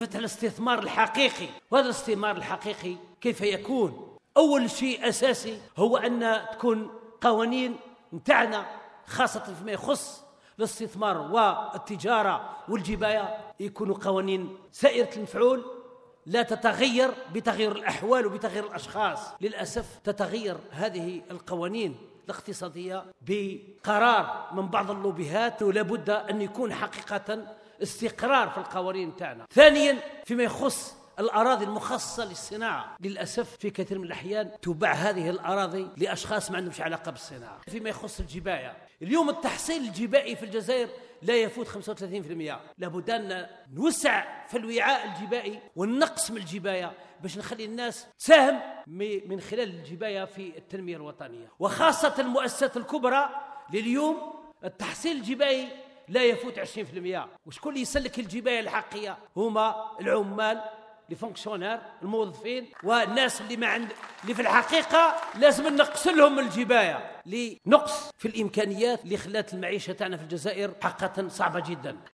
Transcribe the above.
فتح الاستثمار الحقيقي. وهذا الاستثمار الحقيقي كيف يكون؟ أول شيء أساسي هو أن تكون قوانين متاعنا خاصة فيما يخص الاستثمار والتجارة والجباية يكونوا قوانين سائرة المفعول، لا تتغير بتغيير الأحوال وبتغيير الأشخاص. للأسف تتغير هذه القوانين الاقتصادية بقرار من بعض اللوبيهات، ولابد أن يكون حقيقة استقرار في القوانين تاعنا. ثانيا فيما يخص الأراضي المخصصة للصناعة، للأسف في كثير من الأحيان تباع هذه الأراضي لأشخاص ما عندهمش علاقة بالصناعة. فيما يخص الجباية، اليوم التحصيل الجبائي في الجزائر لا يفوت 35%. لابد أن نوسع في الوعاء الجبائي ونقسم الجباية باش نخلي الناس تساهم من خلال الجباية في التنمية الوطنية، وخاصة المؤسسات الكبرى. لليوم التحصيل الجبائي لا يفوت 20%. وشكون اللي يسلك الجباية الحقيقية؟ هما العمال، لي فونكسيونير، الموظفين، والناس اللي في الحقيقة لازم نقص لهم الجباية لنقص في الإمكانيات اللي خلات المعيشة تاعنا في الجزائر حقا صعبة جدا.